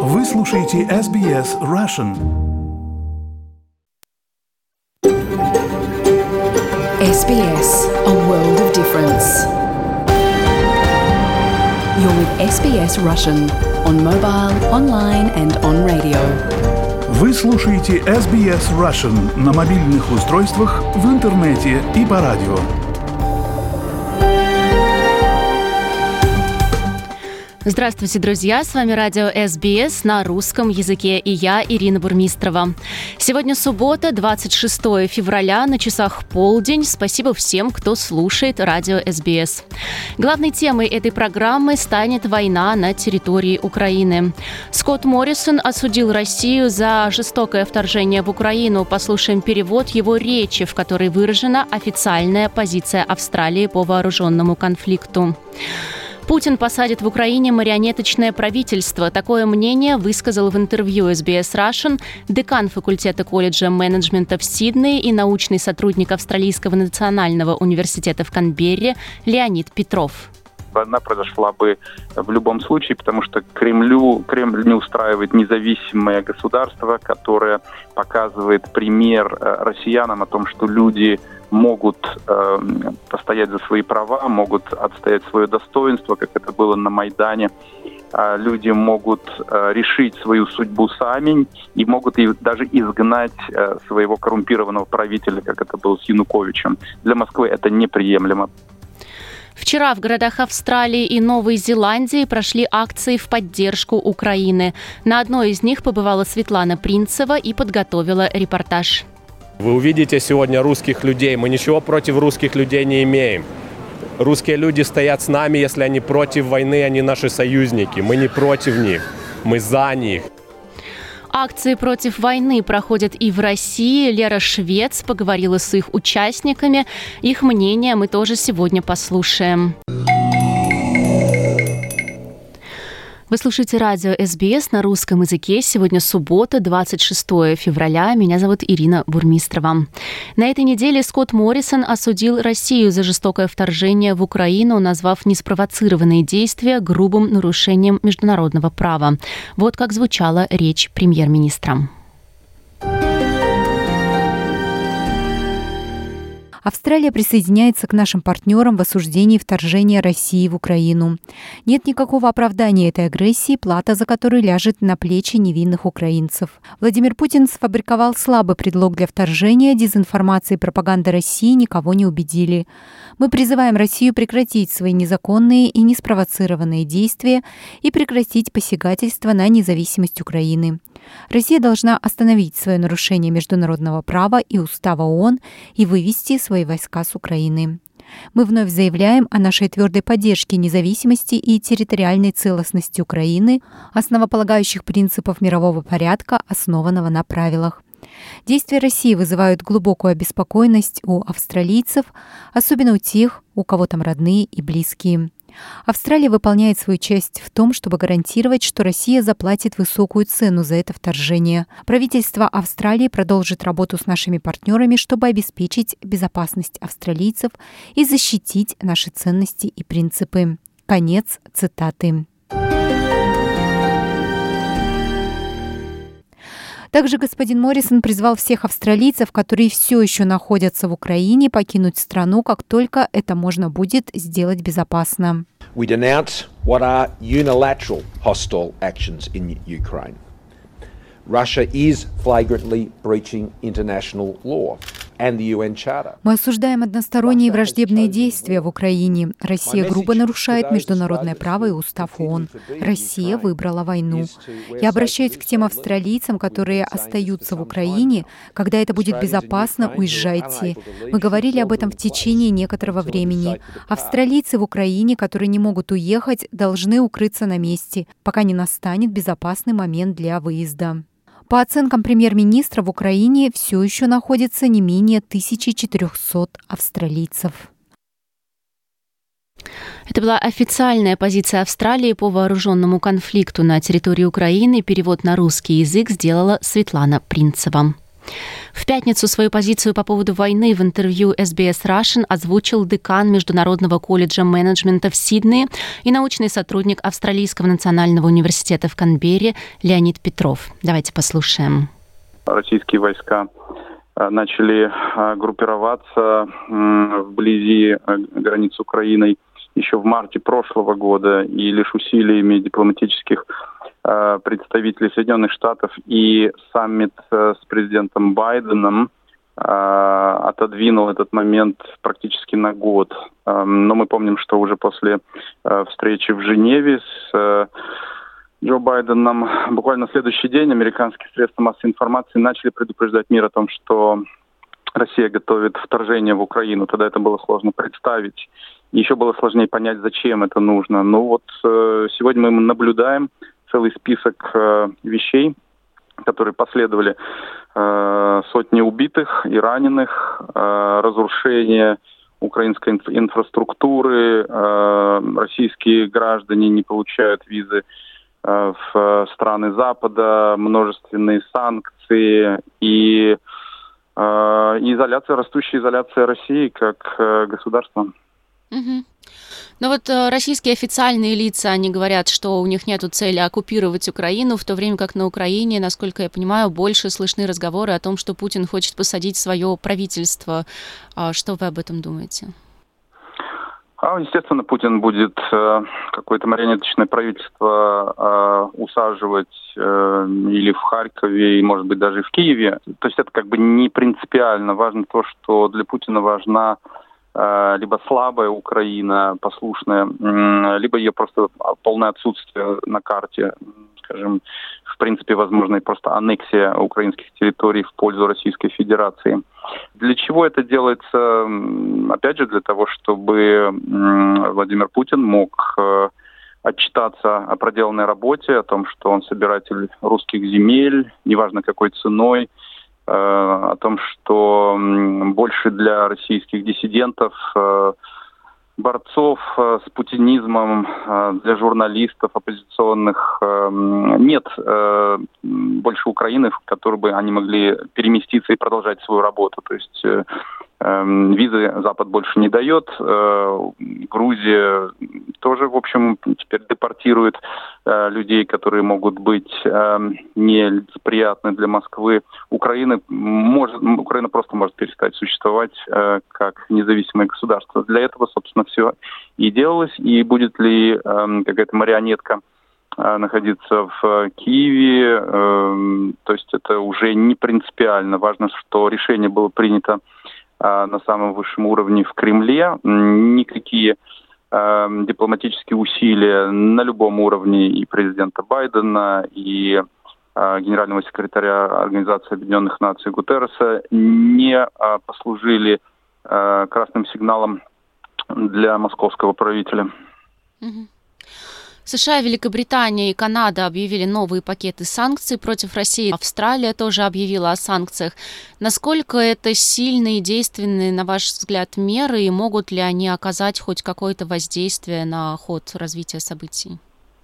Вы слушаете SBS Russian. SBS, a world of difference. You're with SBS Russian on mobile, online and on radio. Вы слушаете SBS Russian на мобильных устройствах, в интернете и по радио. Здравствуйте, друзья! С вами радио SBS на русском языке и я, Ирина Бурмистрова. Сегодня суббота, 26 февраля, на часах полдень. Спасибо всем, кто слушает радио SBS. Главной темой этой программы станет война на территории Украины. Скотт Моррисон осудил Россию за жестокое вторжение в Украину. Послушаем перевод его речи, в которой выражена официальная позиция Австралии по вооруженному конфликту. Путин посадит в Украине марионеточное правительство. Такое мнение высказал в интервью SBS Russian декан факультета колледжа менеджмента в Сиднее и научный сотрудник Австралийского национального университета в Канберре Леонид Петров. Война произошла бы в любом случае, потому что Кремль не устраивает независимое государство, которое показывает пример россиянам о том, что люди могут постоять за свои права, могут отстоять свое достоинство, как это было на Майдане. Люди могут решить свою судьбу сами и могут даже изгнать своего коррумпированного правителя, как это было с Януковичем. Для Москвы это неприемлемо. Вчера в городах Австралии и Новой Зеландии прошли акции в поддержку Украины. На одной из них побывала Светлана Принцева и подготовила репортаж. Вы увидите сегодня русских людей. Мы ничего против русских людей не имеем. Русские люди стоят с нами, если они против войны, они наши союзники. Мы не против них, мы за них. Акции против войны проходят и в России. Лера Швец поговорила с их участниками. Их мнение мы тоже сегодня послушаем. Вы слушаете радио SBS на русском языке. Сегодня суббота, 26 февраля. Меня зовут Ирина Бурмистрова. На этой неделе Скотт Моррисон осудил Россию за жестокое вторжение в Украину, назвав неспровоцированные действия грубым нарушением международного права. Вот как звучала речь премьер-министра. Австралия присоединяется к нашим партнерам в осуждении вторжения России в Украину. Нет никакого оправдания этой агрессии, плата за которую ляжет на плечи невинных украинцев. Владимир Путин сфабриковал слабый предлог для вторжения, дезинформация и пропаганда России никого не убедили. Мы призываем Россию прекратить свои незаконные и неспровоцированные действия и прекратить посягательство на независимость Украины. Россия должна остановить свое нарушение международного права и устава ООН и вывести свои войска с Украины. Мы вновь заявляем о нашей твердой поддержке независимости и территориальной целостности Украины, основополагающих принципов мирового порядка, основанного на правилах. Действия России вызывают глубокую обеспокоенность у австралийцев, особенно у тех, у кого там родные и близкие. Австралия выполняет свою часть в том, чтобы гарантировать, что Россия заплатит высокую цену за это вторжение. Правительство Австралии продолжит работу с нашими партнерами, чтобы обеспечить безопасность австралийцев и защитить наши ценности и принципы. Конец цитаты. Также господин Моррисон призвал всех австралийцев, которые все еще находятся в Украине, покинуть страну, как только это можно будет сделать безопасно. We denounce what are unilateral hostile actions in Ukraine. Russia is flagrantly breaching international law. Мы осуждаем односторонние враждебные действия в Украине. Россия грубо нарушает международное право и устав ООН. Россия выбрала войну. Я обращаюсь к тем австралийцам, которые остаются в Украине. Когда это будет безопасно, уезжайте. Мы говорили об этом в течение некоторого времени. Австралийцы в Украине, которые не могут уехать, должны укрыться на месте, пока не настанет безопасный момент для выезда. По оценкам премьер-министра, в Украине все еще находится не менее 1400 австралийцев. Это была официальная позиция Австралии по вооруженному конфликту на территории Украины. Перевод на русский язык сделала Светлана Принцева. В пятницу свою позицию по поводу войны в интервью SBS Russian озвучил декан Международного колледжа менеджмента в Сиднее и научный сотрудник Австралийского национального университета в Канберре Леонид Петров. Давайте послушаем. Российские войска начали группироваться вблизи границ с Украиной еще в марте прошлого года, и лишь усилиями дипломатических представителей Соединенных Штатов и саммит с президентом Байденом отодвинул этот момент практически на год. Но мы помним, что уже после встречи в Женеве с Джо Байденом буквально на следующий день американские средства массовой информации начали предупреждать мир о том, что Россия готовит вторжение в Украину. Тогда это было сложно представить. Еще было сложнее понять, зачем это нужно. Но вот сегодня мы наблюдаем целый список вещей, которые последовали. Сотни убитых и раненых, разрушение украинской инфраструктуры, российские граждане не получают визы в страны Запада, множественные санкции и изоляция, растущая изоляция России как государства. Угу. Но вот российские официальные лица, они говорят, что у них нет цели оккупировать Украину, в то время как на Украине, насколько я понимаю, больше слышны разговоры о том, что Путин хочет посадить свое правительство. Что вы об этом думаете? Естественно, Путин будет какое-то марионеточное правительство усаживать или в Харькове, и, может быть, даже и в Киеве. То есть это как бы не принципиально. Важно то, что для Путина важна либо слабая Украина, послушная, либо ее просто полное отсутствие на карте, скажем, в принципе, возможно, и просто аннексия украинских территорий в пользу Российской Федерации. Для чего это делается? Опять же, для того, чтобы Владимир Путин мог отчитаться о проделанной работе, о том, что он собиратель русских земель, неважно какой ценой, о том, что больше для российских диссидентов, борцов с путинизмом, для журналистов оппозиционных нет больше Украины, в которой бы они могли переместиться и продолжать свою работу. То есть визы Запад больше не дает. Грузия тоже, в общем, теперь депортирует людей, которые могут быть нелицеприятны для Москвы. Украина просто может перестать существовать как независимое государство. Для этого, собственно, все и делалось. И будет ли какая-то марионетка находиться в Киеве, то есть это уже не принципиально. Важно, что решение было принято на самом высшем уровне в Кремле. Никакие дипломатические усилия на любом уровне и президента Байдена, и генерального секретаря Организации Объединенных Наций Гутерреса не послужили красным сигналом для московского правителя. США, Великобритания и Канада объявили новые пакеты санкций против России. Австралия тоже объявила о санкциях. Насколько это сильные и действенные, на ваш взгляд, меры, и могут ли они оказать хоть какое-то воздействие на ход развития событий?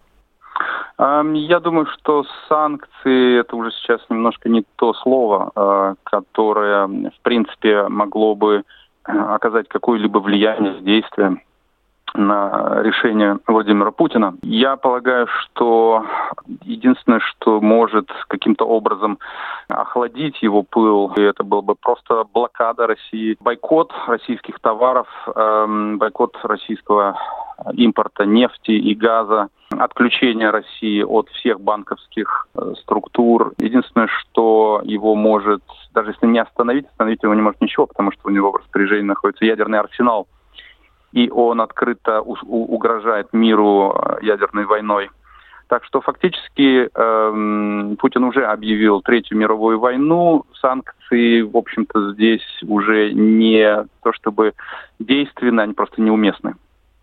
Я думаю, что санкции – это уже сейчас немножко не то слово, которое, в принципе, могло бы оказать какое-либо влияние, действие на решение Владимира Путина. Я полагаю, что единственное, что может каким-то образом охладить его пыл, и это была бы просто блокада России, бойкот российских товаров, бойкот российского импорта нефти и газа, отключение России от всех банковских структур. Единственное, что его может, даже если не остановить его не может ничего, потому что у него в распоряжении находится ядерный арсенал, и он открыто угрожает миру ядерной войной. Так что фактически Путин уже объявил Третью мировую войну. Санкции, в общем-то, здесь уже не то чтобы действенны, они просто неуместны.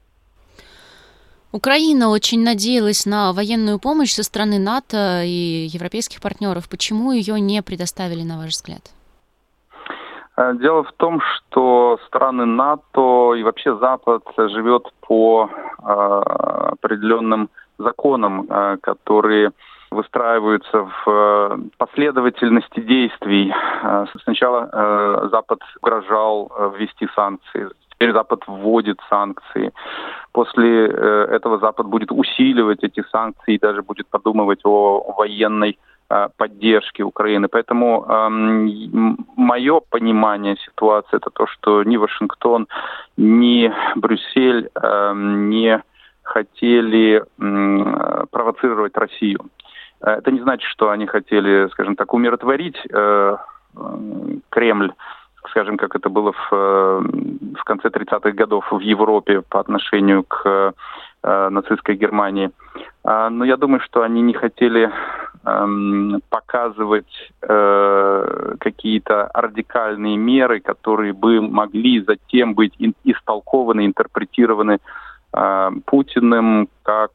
Украина очень надеялась на военную помощь со стороны НАТО и европейских партнеров. Почему ее не предоставили, на ваш взгляд? Дело в том, что страны НАТО и вообще Запад живет по определенным законам, которые выстраиваются в последовательности действий. Сначала Запад угрожал ввести санкции. Теперь Запад вводит санкции. После этого Запад будет усиливать эти санкции и даже будет подумывать о военной поддержки Украины. Поэтому мое понимание ситуации — это то, что ни Вашингтон, ни Брюссель не хотели провоцировать Россию. Это не значит, что они хотели, скажем так, умиротворить Кремль, скажем, как это было в конце 30-х годов в Европе по отношению к нацистской Германии. Но я думаю, что они не хотели показывать какие-то радикальные меры, которые бы могли затем быть истолкованы, интерпретированы Путиным как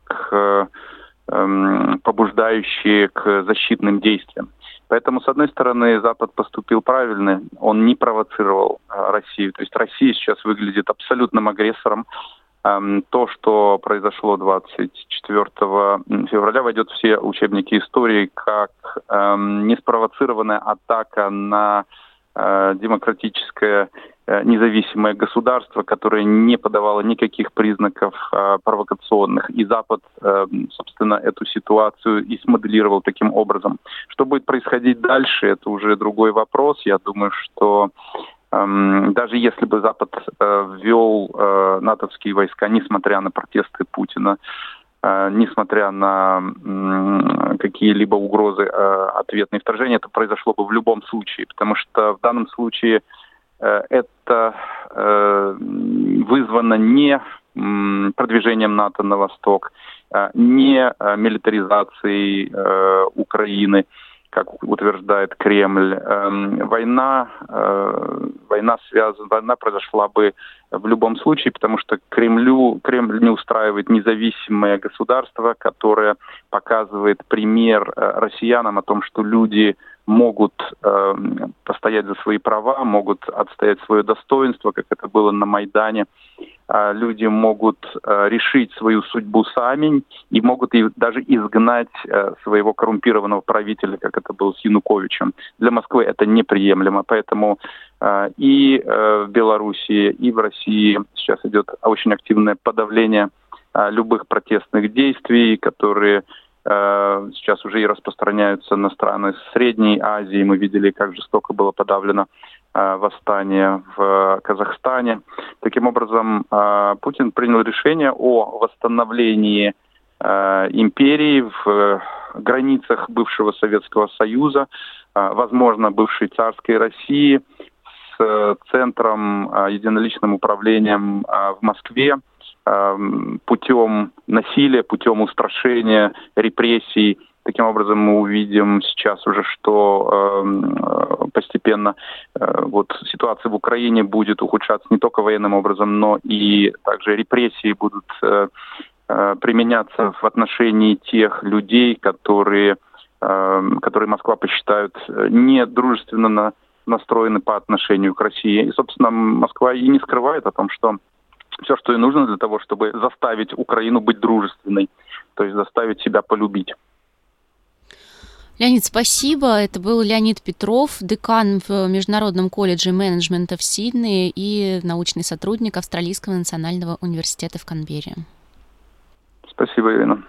побуждающие к защитным действиям. Поэтому, с одной стороны, Запад поступил правильно, он не провоцировал Россию. То есть Россия сейчас выглядит абсолютным агрессором. То, что произошло 24 февраля, войдет в все учебники истории как неспровоцированная атака на демократическое независимое государство, которое не подавало никаких признаков провокационных. И Запад, собственно, эту ситуацию и смоделировал таким образом. Что будет происходить дальше, это уже другой вопрос. Я думаю, что даже если бы Запад ввел натовские войска, несмотря на протесты Путина, несмотря на какие-либо угрозы ответные вторжения, это произошло бы в любом случае, потому что в данном случае это вызвано не продвижением НАТО на восток, не милитаризацией Украины, как утверждает Кремль. Война произошла бы в любом случае, потому что Кремль не устраивает независимое государство, которое показывает пример россиянам о том, что люди могут постоять за свои права, могут отстоять свое достоинство, как это было на Майдане. Люди могут решить свою судьбу сами и могут даже изгнать своего коррумпированного правителя, как это было с Януковичем. Для Москвы это неприемлемо, поэтому и в Белоруссии, и в России сейчас идет очень активное подавление любых протестных действий, которые сейчас уже и распространяются на страны Средней Азии. Мы видели, как жестоко было подавлено восстание в Казахстане. Таким образом, Путин принял решение о восстановлении империи в границах бывшего Советского Союза, возможно, бывшей царской России, с центром, единоличным управлением в Москве, путем насилия, путем устрашения, репрессий. Таким образом, мы увидим сейчас уже, что постепенно ситуация в Украине будет ухудшаться не только военным образом, но и также репрессии будут применяться в отношении тех людей, которые Москва посчитает недружественно настроены по отношению к России. И, собственно, Москва и не скрывает о том, что все, что ей нужно для того, чтобы заставить Украину быть дружественной, то есть заставить себя полюбить. Леонид, спасибо. Это был Леонид Петров, декан в Международном колледже менеджмента в Сиднее и научный сотрудник Австралийского национального университета в Канберре. Спасибо, Ирина.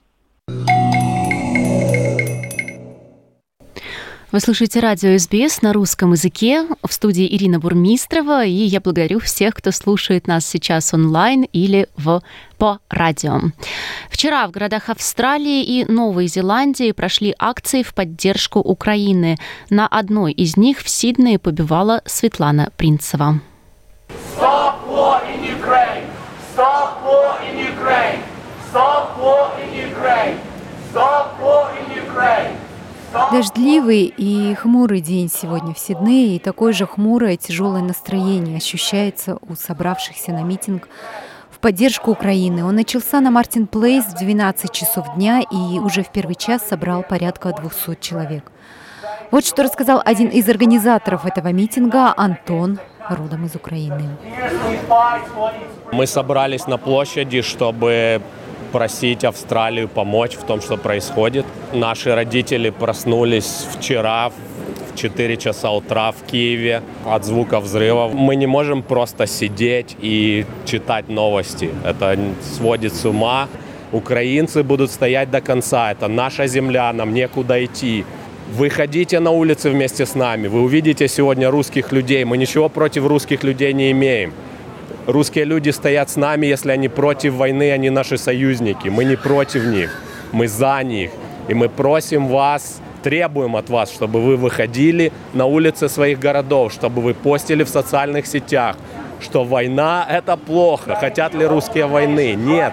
Вы слушаете радио СБС на русском языке. В студии Ирина Бурмистрова, и я благодарю всех, кто слушает нас сейчас онлайн или по радио. Вчера в городах Австралии и Новой Зеландии прошли акции в поддержку Украины. На одной из них в Сиднее побывала Светлана Принцева. Stop war in Ukraine! Stop war in Ukraine! Stop war in Ukraine! Stop war in Ukraine! Дождливый и хмурый день сегодня в Сиднее, и такое же хмурое, тяжелое настроение ощущается у собравшихся на митинг в поддержку Украины. Он начался на Мартин Плейс в 12 часов дня и уже в первый час собрал порядка 200 человек. Вот что рассказал один из организаторов этого митинга, Антон, родом из Украины. Мы собрались на площади, чтобы просить Австралию помочь в том, что происходит. Наши родители проснулись вчера в 4 часа утра в Киеве от звука взрывов. Мы не можем просто сидеть и читать новости. Это сводит с ума. Украинцы будут стоять до конца. Это наша земля, нам некуда идти. Выходите на улицы вместе с нами. Вы увидите сегодня русских людей. Мы ничего против русских людей не имеем. Русские люди стоят с нами, если они против войны, они наши союзники. Мы не против них, мы за них. И мы просим вас, требуем от вас, чтобы вы выходили на улицы своих городов, чтобы вы постили в социальных сетях, что война – это плохо. Хотят ли русские войны? Нет.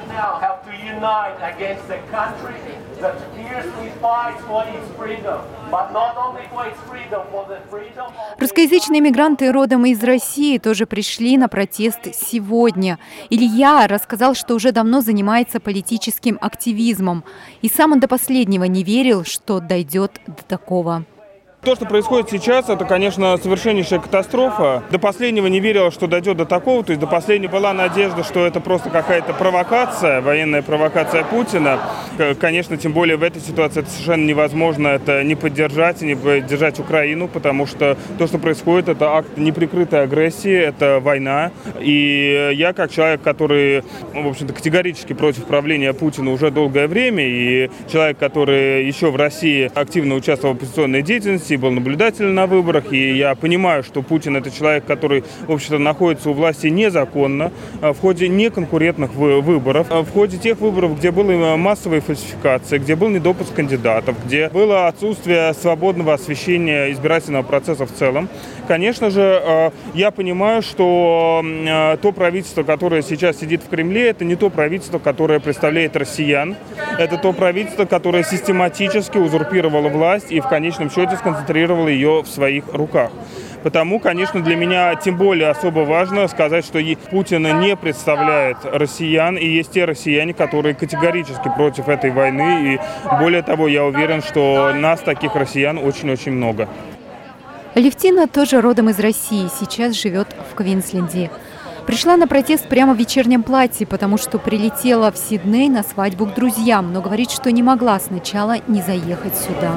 Русскоязычные мигранты родом из России тоже пришли на протест сегодня. Илья рассказал, что уже давно занимается политическим активизмом. И сам он до последнего не верил, что дойдет до такого. То, что происходит сейчас, это, конечно, совершеннейшая катастрофа. До последнего не верила, что дойдет до такого. То есть до последнего была надежда, что это просто какая-то провокация, военная провокация Путина. Конечно, тем более в этой ситуации это совершенно невозможно это не поддержать и не поддержать Украину, потому что то, что происходит, это акт неприкрытой агрессии, это война. И я, как человек, который, в общем-то, категорически против правления Путина уже долгое время, и человек, который еще в России активно участвовал в оппозиционной деятельности, был наблюдателем на выборах, и я понимаю, что Путин – это человек, который, в общем-то, находится у власти незаконно, в ходе неконкурентных выборов, в ходе тех выборов, где была массовая фальсификация, где был недопуск кандидатов, где было отсутствие свободного освещения избирательного процесса в целом. Конечно же, я понимаю, что то правительство, которое сейчас сидит в Кремле, это не то правительство, которое представляет россиян. Это то правительство, которое систематически узурпировало власть и в конечном счете сконцентрировало ее в своих руках. Потому, конечно, для меня тем более особо важно сказать, что Путин не представляет россиян, и есть те россияне, которые категорически против этой войны. И более того, я уверен, что нас, таких россиян, очень-очень много. Алевтина тоже родом из России, сейчас живет в Квинсленде. Пришла на протест прямо в вечернем платье, потому что прилетела в Сидней на свадьбу к друзьям, но говорит, что не могла сначала не заехать сюда.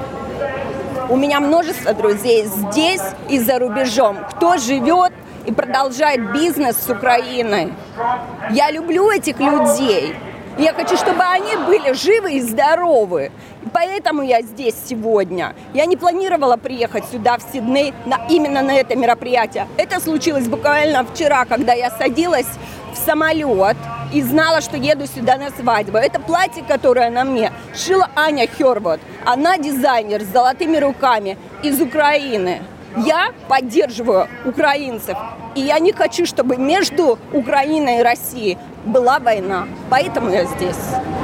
У меня множество друзей здесь и за рубежом, кто живет и продолжает бизнес с Украиной. Я люблю этих людей. Я хочу, чтобы они были живы и здоровы. И поэтому я здесь сегодня. Я не планировала приехать сюда, в Сидней, именно на это мероприятие. Это случилось буквально вчера, когда я садилась в самолет и знала, что еду сюда на свадьбу. Это платье, которое на мне шила Аня Хервуд. Она дизайнер с золотыми руками из Украины. Я поддерживаю украинцев. И я не хочу, чтобы между Украиной и Россией была война. Поэтому я здесь.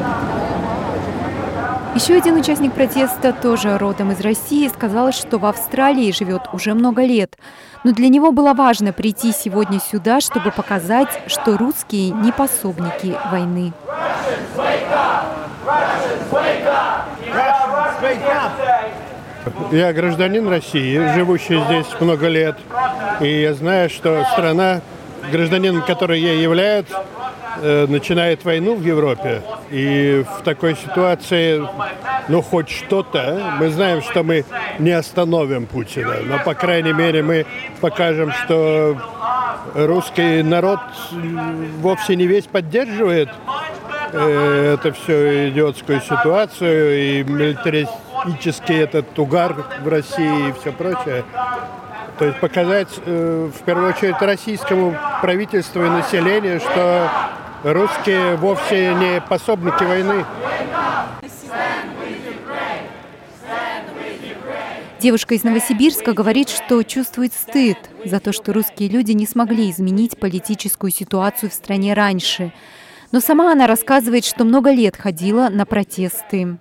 Еще один участник протеста, тоже родом из России, сказал, что в Австралии живет уже много лет. Но для него было важно прийти сегодня сюда, чтобы показать, что русские не пособники войны. Я гражданин России, живущий здесь много лет. И я знаю, что страна, гражданином которой я являюсь, начинает войну в Европе. И в такой ситуации, хоть что-то, мы знаем, что мы не остановим Путина. Но, по крайней мере, мы покажем, что русский народ вовсе не весь поддерживает это все идиотскую ситуацию и милитаристический этот угар в России и все прочее. То есть показать, в первую очередь, российскому правительству и населению, что русские вовсе не пособники войны. Девушка из Новосибирска говорит, что чувствует стыд за то, что русские люди не смогли изменить политическую ситуацию в стране раньше. Но сама она рассказывает, что много лет ходила на протесты.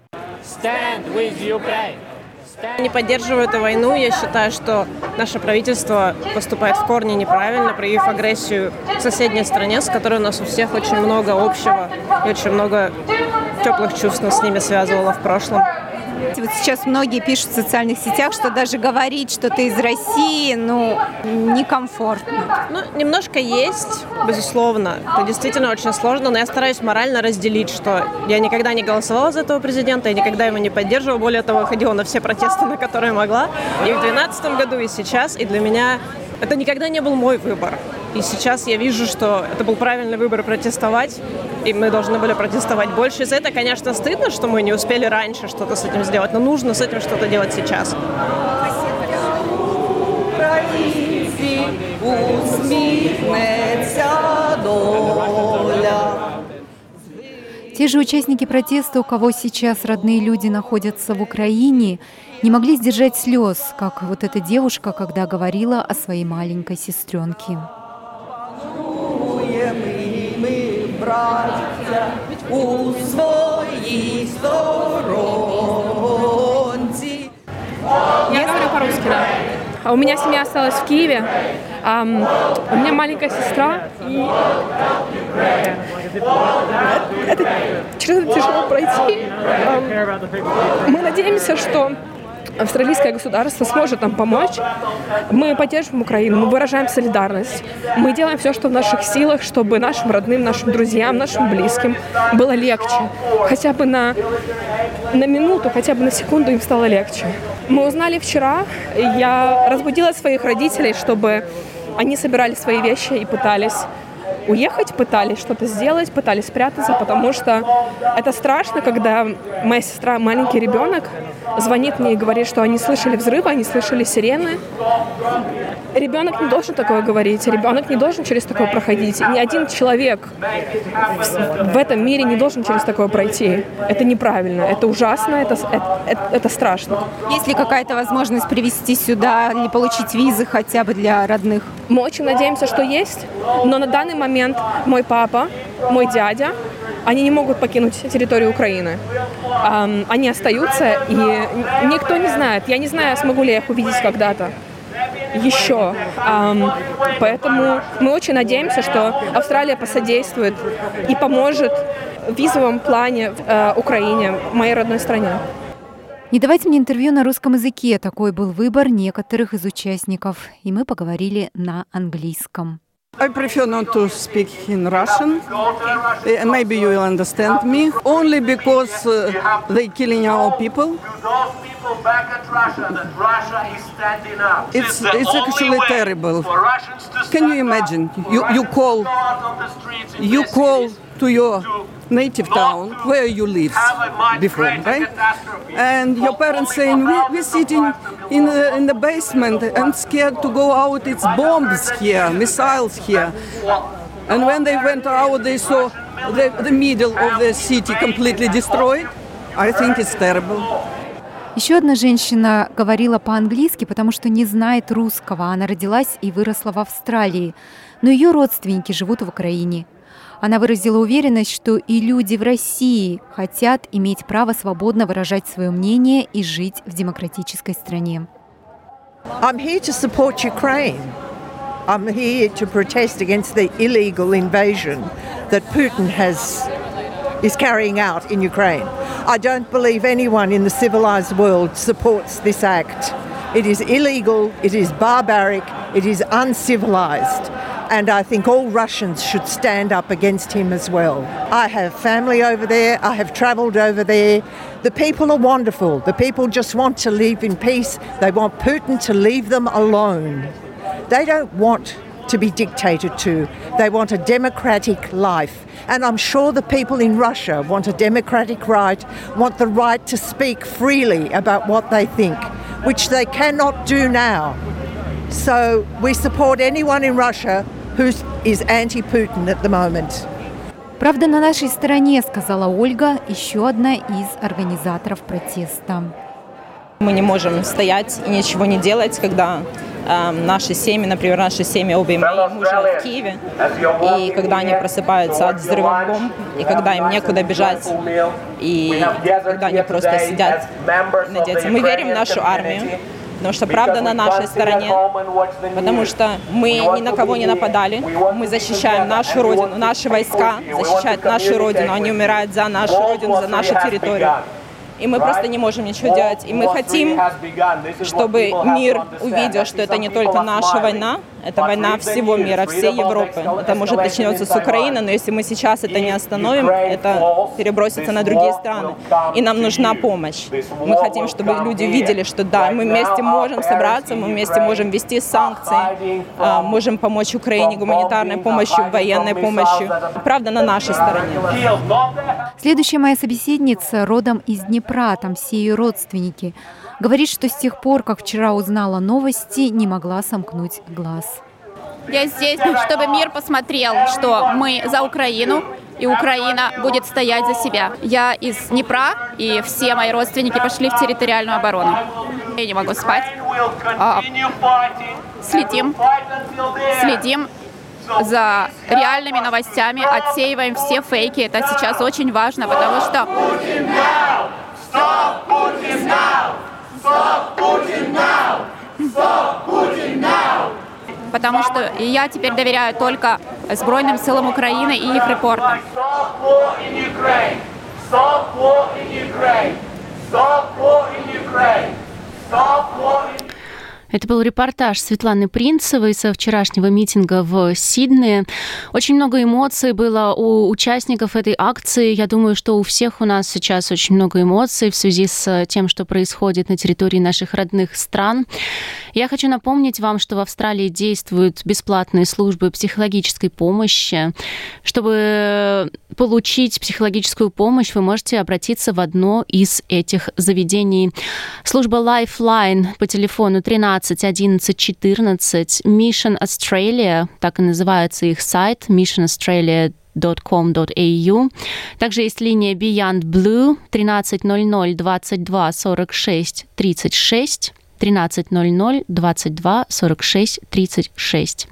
Не поддерживаю эту войну. Я считаю, что наше правительство поступает в корне неправильно, проявив агрессию к соседней стране, с которой у нас у всех очень много общего и очень много теплых чувств нас с ними связывало в прошлом. вот сейчас многие пишут в социальных сетях, что даже говорить, что ты из России, некомфортно. Немножко есть, безусловно. Это действительно очень сложно, но я стараюсь морально разделить, что я никогда не голосовала за этого президента, я никогда его не поддерживала. Более того, ходила на все протесты, на которые могла. И в 2012 году, и сейчас. И для меня это никогда не был мой выбор. И сейчас я вижу, что это был правильный выбор протестовать, и мы должны были протестовать больше. И за это, конечно, стыдно, что мы не успели раньше что-то с этим сделать, но нужно с этим что-то делать сейчас. Те же участники протеста, у кого сейчас родные люди находятся в Украине, не могли сдержать слез, как вот эта девушка, когда говорила о своей маленькой сестренке. Я говорю по-русски, да. У меня семья осталась в Киеве. У меня маленькая сестра. И это через это тяжело пройти. Мы надеемся, что австралийское государство сможет нам помочь. Мы поддерживаем Украину, мы выражаем солидарность. Мы делаем все, что в наших силах, чтобы нашим родным, нашим друзьям, нашим близким было легче. Хотя бы на минуту, хотя бы на секунду им стало легче. Мы узнали вчера, я разбудила своих родителей, чтобы они собирали свои вещи и пытались уехать, пытались что-то сделать, пытались спрятаться, потому что это страшно, когда моя сестра, маленький ребенок, звонит мне и говорит, что они слышали взрывы, они слышали сирены. Ребенок не должен такое говорить, ребенок не должен через такое проходить. И ни один человек в этом мире не должен через такое пройти. Это неправильно, это ужасно, это страшно. Есть ли какая-то возможность привезти сюда или получить визы хотя бы для родных? Мы очень надеемся, что есть, но на данный момент мой папа, мой дядя, они не могут покинуть территорию Украины. Они остаются, и никто не знает. Я не знаю, смогу ли я их увидеть когда-то еще. Поэтому мы очень надеемся, что Австралия посодействует и поможет в визовом плане Украине, моей родной стране. Не давайте мне интервью на русском языке. Такой был выбор некоторых из участников. И мы поговорили на английском. I prefer not to speak in Russian. Maybe you will understand me. Only because they're killing our people. It's actually terrible. Can you imagine? You call to your native town where you lived before, right? And your parents saying, we're sitting in the basement and scared to go out. It's bombs here, missiles here. And when they went out, they saw the middle of the city completely destroyed. I think it's terrible. Еще одна женщина говорила по-английски, потому что не знает русского. Она родилась и выросла в Австралии, но ее родственники живут в Украине. Она выразила уверенность, что и люди в России хотят иметь право свободно выражать свое мнение и жить в демократической стране. I'm here to support Ukraine. I'm here to protest against the illegal invasion that Putin is carrying out in Ukraine. I don't believe anyone in the civilized world supports this act. It is illegal, it is barbaric, it is uncivilized. And I think all Russians should stand up against him as well. I have family over there, I have travelled over there. The people are wonderful. The people just want to live in peace. They want Putin to leave them alone. They don't want to be dictated to. They want a democratic life. And I'm sure the people in Russia want a democratic right, want the right to speak freely about what they think, which they cannot do now. So we support anyone in Russia who is anti-Putin at the moment. Правда на нашей стороне, сказала Ольга, еще одна из организаторов протеста. Мы не можем стоять и ничего не делать, когда наши семьи, например, обе мои мужа в Киеве, и когда они просыпаются от взрывов бомб, и когда им некуда бежать, и когда они просто сидят и надеются. Мы верим в нашу армию, потому что правда на нашей стороне, потому что мы ни на кого не нападали, мы защищаем нашу родину, наши войска защищают нашу родину, они умирают за нашу родину, за нашу территорию. и мы просто не можем ничего делать. И мы хотим, чтобы мир увидел, что это не только наша война, это война всего мира, всей Европы. Это может начнется с Украины, но если мы сейчас это не остановим, это перебросится на другие страны. И нам нужна помощь. Мы хотим, чтобы люди видели, что да, мы вместе можем собраться, мы вместе можем ввести санкции, можем помочь Украине гуманитарной помощью, военной помощью. Правда на нашей стороне. Следующая моя собеседница родом из Днепра, там все ее родственники. Говорит, что с тех пор, как вчера узнала новости, не могла сомкнуть глаз. Я здесь, чтобы мир посмотрел, что мы за Украину, и Украина будет стоять за себя. Я из Днепра, и все мои родственники пошли в территориальную оборону. Я не могу спать. Следим за реальными новостями, отсеиваем все фейки. Это сейчас очень важно, потому что... Потому что я теперь доверяю только Збройным силам Украины и их репортам. Это был репортаж Светланы Принцевой со вчерашнего митинга в Сиднее. Очень много эмоций было у участников этой акции. Я думаю, что у всех у нас сейчас очень много эмоций в связи с тем, что происходит на территории наших родных стран. Я хочу напомнить вам, что в Австралии действуют бесплатные службы психологической помощи. Чтобы получить психологическую помощь, вы можете обратиться в одно из этих заведений. Служба Lifeline по телефону 13 11 14, Mission Australia, так и называется их сайт, missionaustralia.com.au. Также есть линия Beyond Blue 1300 22 46 36, 1300 22 46 36.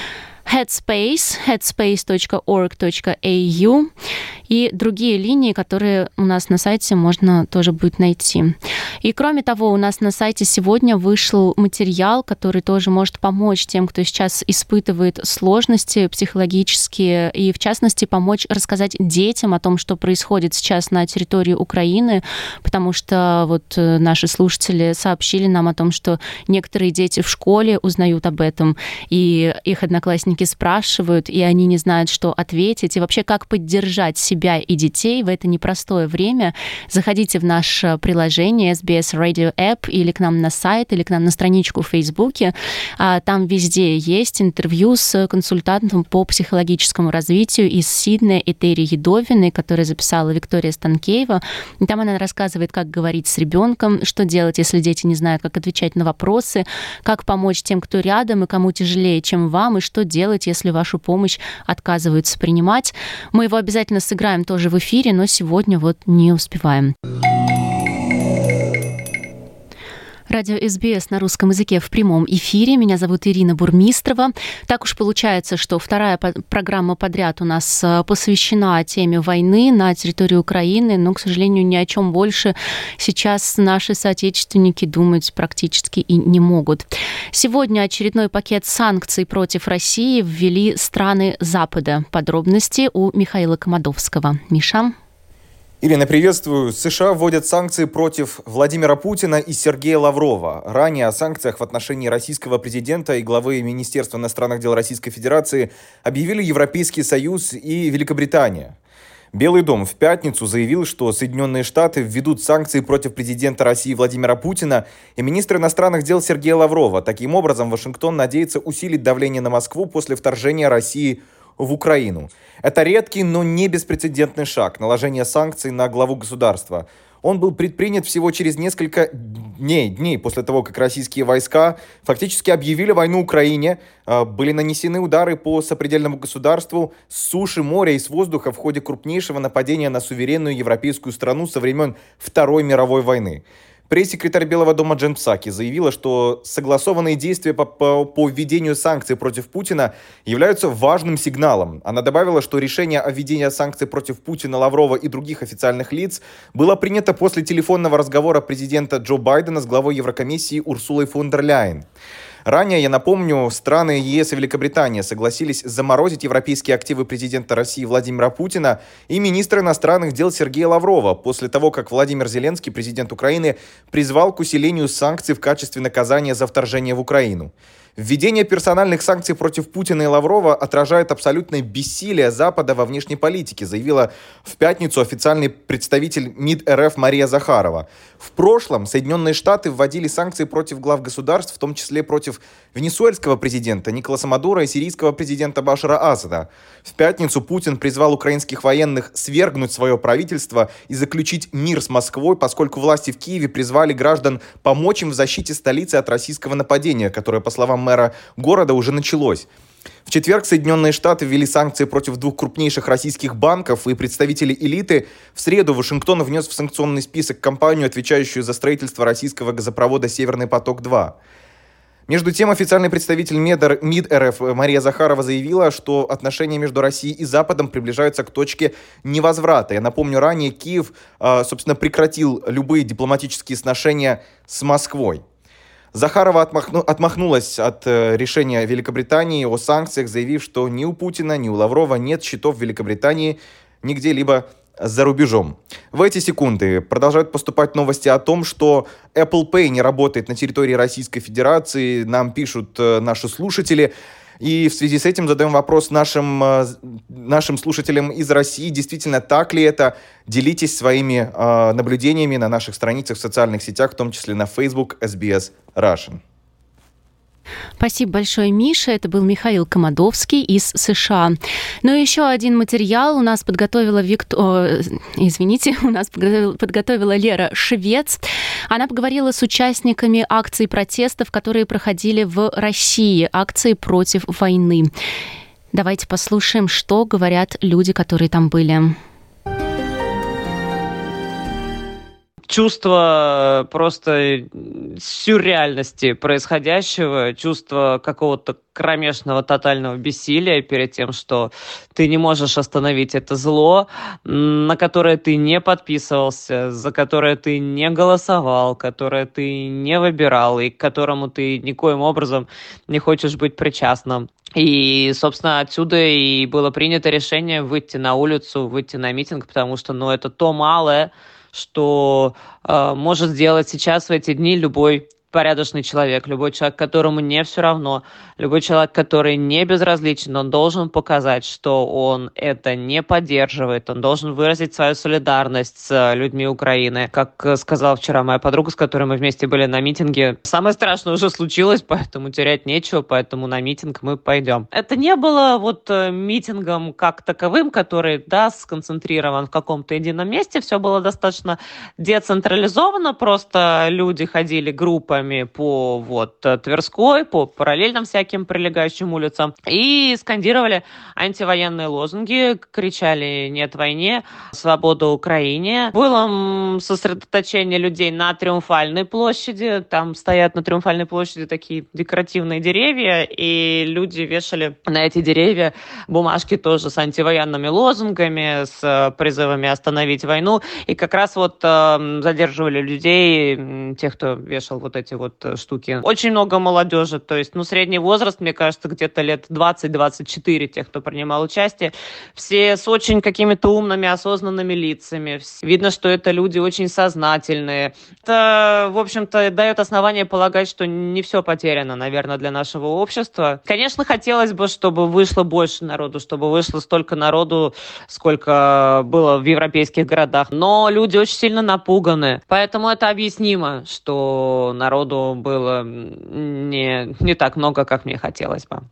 headspace.org.au и другие линии, которые у нас на сайте можно тоже будет найти. И кроме того, у нас на сайте сегодня вышел материал, который тоже может помочь тем, кто сейчас испытывает сложности психологические, и в частности помочь рассказать детям о том, что происходит сейчас на территории Украины, потому что вот наши слушатели сообщили нам о том, что некоторые дети в школе узнают об этом, и их одноклассники спрашивают, и они не знают, что ответить, и вообще как поддержать себя и детей в это непростое время. Заходите в наше приложение SBS Radio App или к нам на сайт, или к нам на страничку в Фейсбуке. Там везде есть интервью с консультантом по психологическому развитию из Сиднея Этери Едовиной, которую записала Виктория Станкеева. И там она рассказывает, как говорить с ребенком, что делать, если дети не знают, как отвечать на вопросы, как помочь тем, кто рядом и кому тяжелее, чем вам, и что делать, если вашу помощь отказываются принимать. Мы его обязательно сыграем тоже в эфире, но сегодня вот не успеваем. Радио СБС на русском языке в прямом эфире. Меня зовут Ирина Бурмистрова. Так уж получается, что вторая программа подряд у нас посвящена теме войны на территории Украины, но, к сожалению, ни о чем больше сейчас наши соотечественники думать практически и не могут. Сегодня очередной пакет санкций против России ввели страны Запада. Подробности у Михаила Комадовского. Миша? Ирина, приветствую. США вводят санкции против Владимира Путина и Сергея Лаврова. Ранее о санкциях в отношении российского президента и главы Министерства иностранных дел Российской Федерации объявили Европейский Союз и Великобритания. Белый дом в пятницу заявил, что Соединенные Штаты введут санкции против президента России Владимира Путина и министра иностранных дел Сергея Лаврова. Таким образом, Вашингтон надеется усилить давление на Москву после вторжения России в Украину. Это редкий, но не беспрецедентный шаг – наложение санкций на главу государства. Он был предпринят всего через несколько дней после того, как российские войска фактически объявили войну Украине. Были нанесены удары по сопредельному государству с суши, моря и с воздуха в ходе крупнейшего нападения на суверенную европейскую страну со времен Второй мировой войны. Пресс-секретарь Белого дома Джен Псаки заявила, что согласованные действия по введению санкций против Путина являются важным сигналом. Она добавила, что решение о введении санкций против Путина, Лаврова и других официальных лиц было принято после телефонного разговора президента Джо Байдена с главой Еврокомиссии Урсулой фон дер Ляйен. Ранее, я напомню, страны ЕС и Великобритания согласились заморозить европейские активы президента России Владимира Путина и министра иностранных дел Сергея Лаврова после того, как Владимир Зеленский, президент Украины, призвал к усилению санкций в качестве наказания за вторжение в Украину. Введение персональных санкций против Путина и Лаврова отражает абсолютное бессилие Запада во внешней политике, заявила в пятницу официальный представитель МИД РФ Мария Захарова. В прошлом Соединенные Штаты вводили санкции против глав государств, в том числе против венесуэльского президента Николаса Мадуро и сирийского президента Башара Асада. В пятницу Путин призвал украинских военных свергнуть свое правительство и заключить мир с Москвой, поскольку власти в Киеве призвали граждан помочь им в защите столицы от российского нападения, которое, по словам мэра города, уже началось. В четверг Соединенные Штаты ввели санкции против 2 крупнейших российских банков и представителей элиты. В среду Вашингтон внес в санкционный список компанию, отвечающую за строительство российского газопровода «Северный поток-2». Между тем, официальный представитель МИД РФ Мария Захарова заявила, что отношения между Россией и Западом приближаются к точке невозврата. Я напомню, ранее Киев, собственно, прекратил любые дипломатические сношения с Москвой. Захарова отмахнулась от решения Великобритании о санкциях, заявив, что ни у Путина, ни у Лаврова нет счетов в Великобритании нигде-либо за рубежом. В эти секунды продолжают поступать новости о том, что Apple Pay не работает на территории Российской Федерации. Нам пишут наши слушатели. И в связи с этим задаем вопрос нашим слушателям из России. Действительно, так ли это? Делитесь своими наблюдениями на наших страницах в социальных сетях, в том числе на Facebook SBS Russian. Спасибо большое, Миша. Это был Михаил Комадовский из США. Но еще один материал у нас подготовила подготовила Лера Швец. Она поговорила с участниками акций протестов, которые проходили в России, акции против войны. Давайте послушаем, что говорят люди, которые там были. Чувство просто сюрреальности происходящего, чувство какого-то кромешного тотального бессилия перед тем, что ты не можешь остановить это зло, на которое ты не подписывался, за которое ты не голосовал, которое ты не выбирал и к которому ты никоим образом не хочешь быть причастным. И, собственно, отсюда и было принято решение выйти на улицу, выйти на митинг, потому что, это то малое, что может сделать сейчас в эти дни любой порядочный человек, любой человек, которому не все равно, любой человек, который не безразличен, он должен показать, что он это не поддерживает, он должен выразить свою солидарность с людьми Украины. Как сказала вчера моя подруга, с которой мы вместе были на митинге, самое страшное уже случилось, поэтому терять нечего, поэтому на митинг мы пойдем. Это не было митингом как таковым, который, сконцентрирован в каком-то едином месте, все было достаточно децентрализовано, просто люди ходили группами по Тверской, по параллельным всяким прилегающим улицам и скандировали антивоенные лозунги, кричали «Нет войне», «Свобода Украине». Было сосредоточение людей на Триумфальной площади, там стоят на Триумфальной площади такие декоративные деревья, и люди вешали на эти деревья бумажки тоже с антивоенными лозунгами, с призывами остановить войну, и как раз задерживали людей, тех, кто вешал эти штуки. Очень много молодежи, то есть, средний возраст, мне кажется, где-то лет 20-24 тех, кто принимал участие. Все с очень какими-то умными, осознанными лицами. Видно, что это люди очень сознательные. Это, в общем-то, дает основание полагать, что не все потеряно, наверное, для нашего общества. Конечно, хотелось бы, чтобы вышло больше народу, чтобы вышло столько народу, сколько было в европейских городах. Но люди очень сильно напуганы. Поэтому это объяснимо, что народу было не так много, как мне хотелось бы.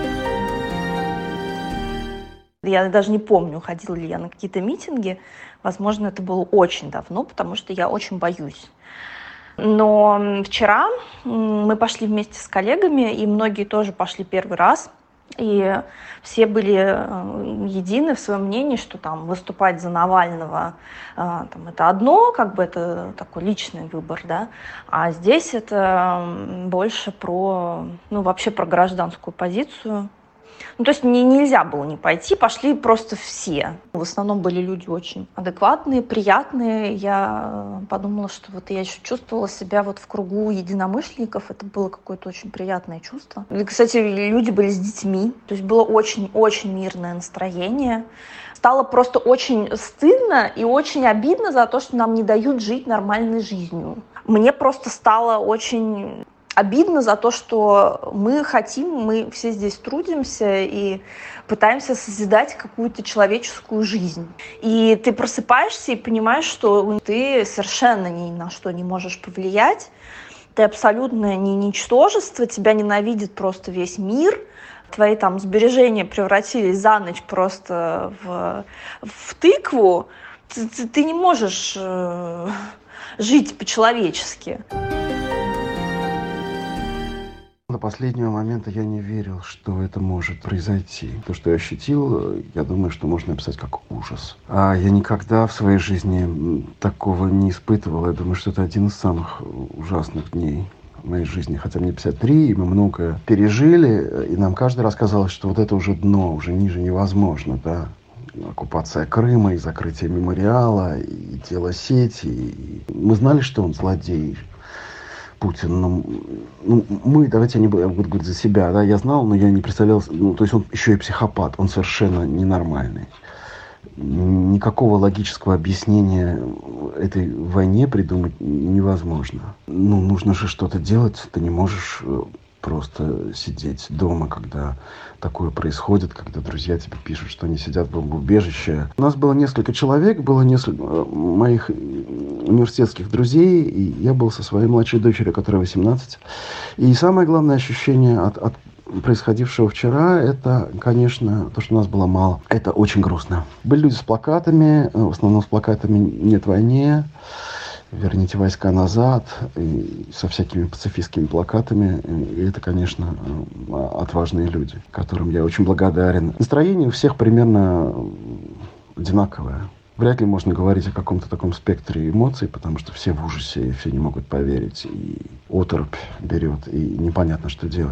Я даже не помню, ходила ли я на какие-то митинги. Возможно, это было очень давно, потому что я очень боюсь. Но вчера мы пошли вместе с коллегами, и многие тоже пошли первый раз. И все были едины в своем мнении, что выступать за Навального это одно, это такой личный выбор, да, а здесь это больше вообще про гражданскую позицию. Ну, то есть нельзя было не пойти, пошли просто все. В основном были люди очень адекватные, приятные. Я подумала, что вот я еще чувствовала себя вот в кругу единомышленников. Это было какое-то очень приятное чувство. И, кстати, люди были с детьми. То есть было очень-очень мирное настроение. Стало просто очень стыдно и очень обидно за то, что нам не дают жить нормальной жизнью. Мне просто стало очень обидно за то, что мы хотим, мы все здесь трудимся и пытаемся созидать какую-то человеческую жизнь. И ты просыпаешься и понимаешь, что ты совершенно ни на что не можешь повлиять, ты абсолютно не ничтожество, тебя ненавидит просто весь мир, твои там сбережения превратились за ночь просто в тыкву, ты не можешь жить по-человечески. До последнего момента я не верил, что это может произойти. То, что я ощутил, я думаю, что можно описать как ужас. А я никогда в своей жизни такого не испытывал. Я думаю, что это один из самых ужасных дней в моей жизни. Хотя мне 53, и мы многое пережили, и нам каждый раз казалось, что вот это уже дно, уже ниже невозможно, да. Оккупация Крыма, и закрытие мемориала, и дело сети. И мы знали, что он злодей, Путин, мы, давайте я не буду говорить за себя, да, я знал, но я не представлял, то есть он еще и психопат, он совершенно ненормальный. Никакого логического объяснения этой войне придумать невозможно. Нужно же что-то делать, ты не можешь просто сидеть дома, когда такое происходит, когда друзья тебе пишут, что они сидят в бомбоубежище. У нас было несколько человек, было несколько моих университетских друзей, и я был со своей младшей дочерью, которой 18. И самое главное ощущение от происходившего вчера, это, конечно, то, что нас было мало. Это очень грустно. Были люди с плакатами, в основном с плакатами «Нет войне», «Верните войска назад», и со всякими пацифистскими плакатами. И это, конечно, отважные люди, которым я очень благодарен. Настроение у всех примерно одинаковое. Вряд ли можно говорить о каком-то таком спектре эмоций, потому что все в ужасе, и все не могут поверить, и оторопь берет, и непонятно, что делать.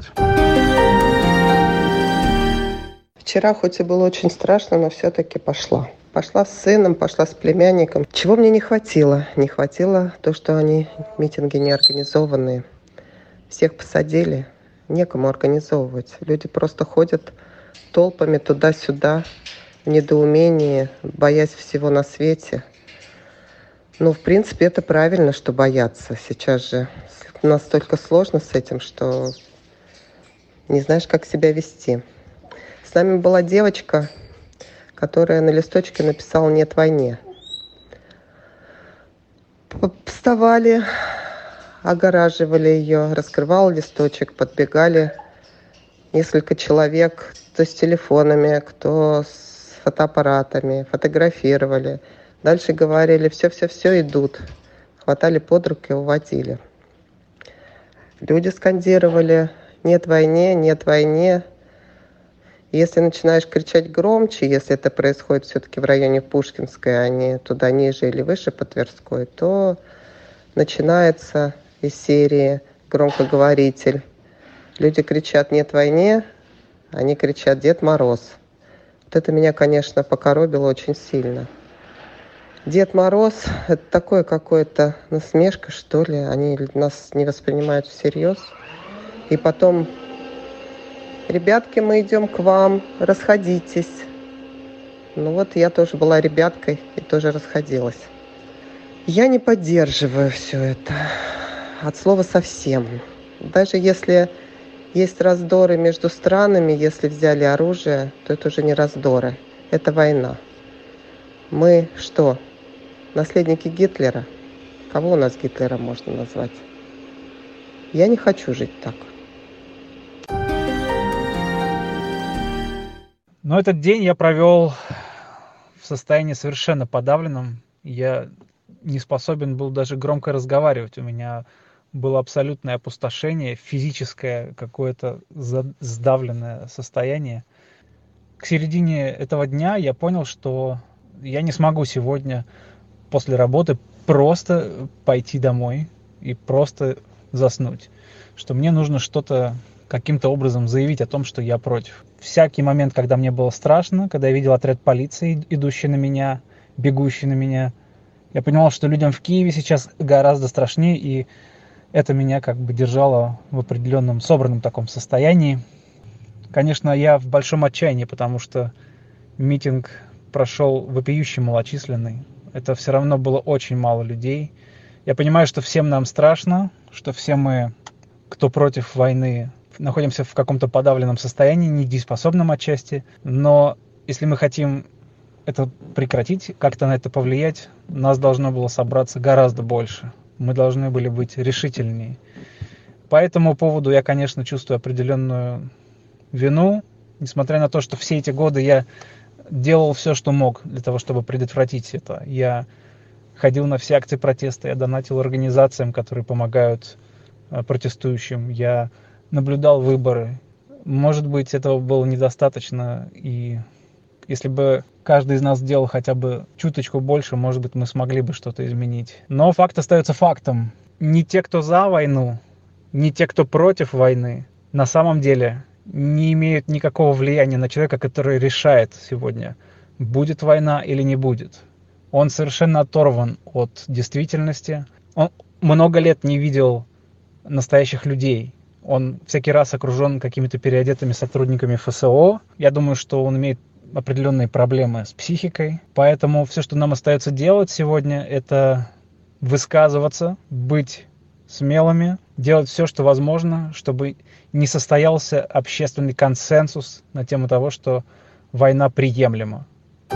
Вчера хоть и было очень страшно, но все-таки пошла. Пошла с сыном, пошла с племянником. Чего мне не хватило? Не хватило то, что они митинги не организованные. Всех посадили, некому организовывать. Люди просто ходят толпами туда-сюда, в недоумении, боясь всего на свете. Ну, в принципе, это правильно, что боятся. Сейчас же настолько сложно с этим, что не знаешь, как себя вести. С нами была девочка, которая на листочке написала «Нет войне». Вставали, огораживали ее, раскрывал листочек, подбегали несколько человек, кто с телефонами, кто с фотоаппаратами, фотографировали. Дальше говорили «все идут». Хватали под руки и уводили. Люди скандировали «Нет войне, нет войне». Если начинаешь кричать громче, если это происходит все-таки в районе Пушкинской, а не туда ниже или выше по Тверской, то начинается из серии громкоговоритель. Люди кричат «Нет войне», они кричат «Дед Мороз». Вот это меня, конечно, покоробило очень сильно. Дед Мороз – это такое какое-то насмешка, что ли. Они нас не воспринимают всерьез. И потом: «Ребятки, мы идем к вам, расходитесь». Ну вот я тоже была ребяткой и тоже расходилась. Я не поддерживаю все это от слова совсем. Даже если есть раздоры между странами, если взяли оружие, то это уже не раздоры, это война. Мы что, наследники Гитлера? Кого у нас Гитлера можно назвать? Я не хочу жить так. Но этот день я провел в состоянии совершенно подавленном. Я не способен был даже громко разговаривать. У меня было абсолютное опустошение, физическое какое-то сдавленное состояние. К середине этого дня я понял, что я не смогу сегодня после работы просто пойти домой и просто заснуть. Что мне нужно что-то каким-то образом заявить о том, что я против. Всякий момент, когда мне было страшно, когда я видел отряд полиции, идущий на меня, бегущий на меня, я понимал, что людям в Киеве сейчас гораздо страшнее, и это меня как бы держало в определенном собранном таком состоянии. Конечно, я в большом отчаянии, потому что митинг прошел вопиюще малочисленный. Это все равно было очень мало людей. Я понимаю, что всем нам страшно, что все мы, кто против войны, находимся в каком-то подавленном состоянии, недееспособном отчасти. Но если мы хотим это прекратить, как-то на это повлиять, нас должно было собраться гораздо больше. Мы должны были быть решительнее. По этому поводу я, конечно, чувствую определенную вину, несмотря на то, что все эти годы я делал все, что мог для того, чтобы предотвратить это. Я ходил на все акции протеста, я донатил организациям, которые помогают протестующим, я наблюдал выборы. Может быть, этого было недостаточно, и если бы каждый из нас сделал хотя бы чуточку больше, может быть, мы смогли бы что-то изменить. Но факт остается фактом. Не те, кто за войну, не те, кто против войны, на самом деле не имеют никакого влияния на человека, который решает сегодня, будет война или не будет. Он совершенно оторван от действительности. Он много лет не видел настоящих людей. Он всякий раз окружен какими-то переодетыми сотрудниками ФСО. Я думаю, что он имеет определенные проблемы с психикой. Поэтому все, что нам остается делать сегодня, это высказываться, быть смелыми, делать все, что возможно, чтобы не состоялся общественный консенсус на тему того, что война приемлема.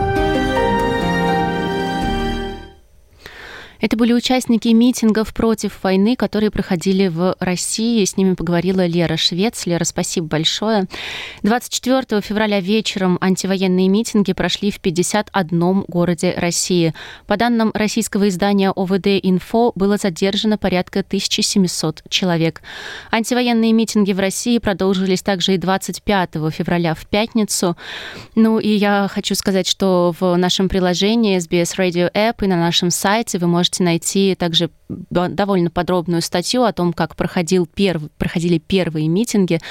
Это были участники митингов против войны, которые проходили в России. С ними поговорила Лера Швец. Лера, спасибо большое. 24 февраля вечером антивоенные митинги прошли в 51 городе России. По данным российского издания ОВД-Инфо, было задержано порядка 1700 человек. Антивоенные митинги в России продолжились также и 25 февраля в пятницу. Ну и я хочу сказать, что в нашем приложении SBS Radio App и на нашем сайте вы можете найти также довольно подробную статью о том, как проходили первые митинги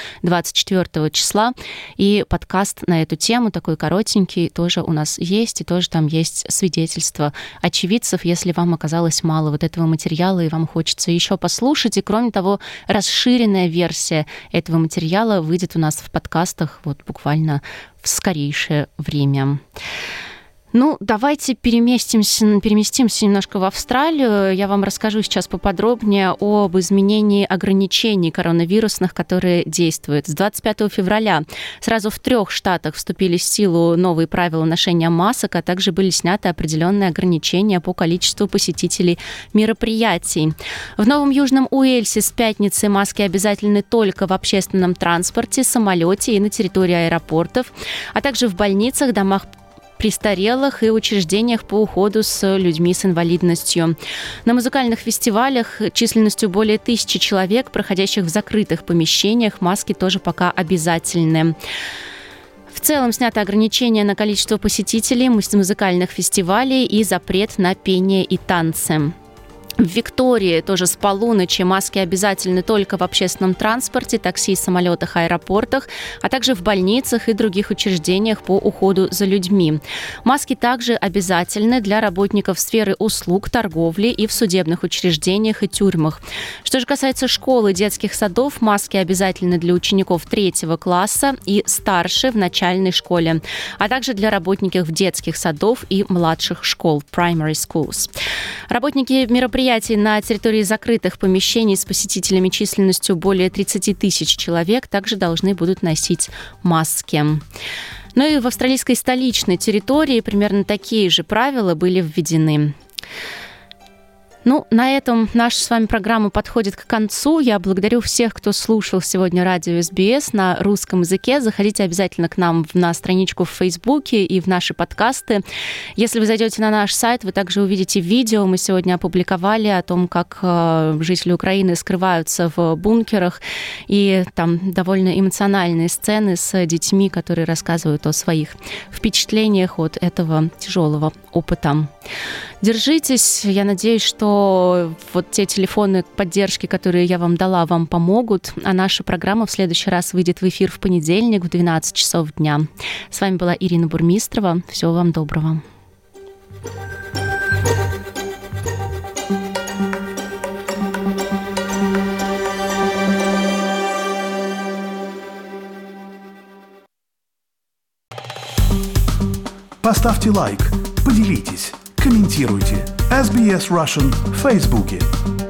24 числа. И подкаст на эту тему, такой коротенький, тоже у нас есть. И тоже там есть свидетельства очевидцев, если вам оказалось мало вот этого материала, и вам хочется еще послушать. И кроме того, расширенная версия этого материала выйдет у нас в подкастах вот буквально в скорейшее время. Ну, давайте переместимся немножко в Австралию. Я вам расскажу сейчас поподробнее об изменении ограничений коронавирусных, которые действуют. С 25 февраля сразу в 3 штатах вступили в силу новые правила ношения масок, а также были сняты определенные ограничения по количеству посетителей мероприятий. В Новом Южном Уэльсе с пятницы маски обязательны только в общественном транспорте, самолете и на территории аэропортов, а также в больницах, домах престарелых и учреждениях по уходу с людьми с инвалидностью. На музыкальных фестивалях численностью более 1000 человек, проходящих в закрытых помещениях, маски тоже пока обязательны. В целом сняты ограничения на количество посетителей музыкальных фестивалей и запрет на пение и танцы. В Виктории тоже с полуночи маски обязательны только в общественном транспорте, такси, самолетах, аэропортах, а также в больницах и других учреждениях по уходу за людьми. Маски также обязательны для работников сферы услуг, торговли и в судебных учреждениях и тюрьмах. Что же касается школ и детских садов, маски обязательны для учеников 3 класса и старше в начальной школе, а также для работников детских садов и младших школ, primary schools. Работники мероприятий на территории закрытых помещений с посетителями численностью более 30 тысяч человек также должны будут носить маски. Ну и в австралийской столичной территории примерно такие же правила были введены. Ну, на этом наша с вами программа подходит к концу. Я благодарю всех, кто слушал сегодня радио SBS на русском языке. Заходите обязательно к нам на страничку в Фейсбуке и в наши подкасты. Если вы зайдете на наш сайт, вы также увидите видео. Мы сегодня опубликовали о том, как жители Украины скрываются в бункерах. И там довольно эмоциональные сцены с детьми, которые рассказывают о своих впечатлениях от этого тяжелого опыта. Держитесь. Я надеюсь, что что вот те телефоны поддержки, которые я вам дала, вам помогут. А наша программа в следующий раз выйдет в эфир в понедельник в 12 часов дня. С вами была Ирина Бурмистрова. Всего вам доброго. Поставьте лайк, поделитесь, комментируйте. SBS Russian в Фейсбуке.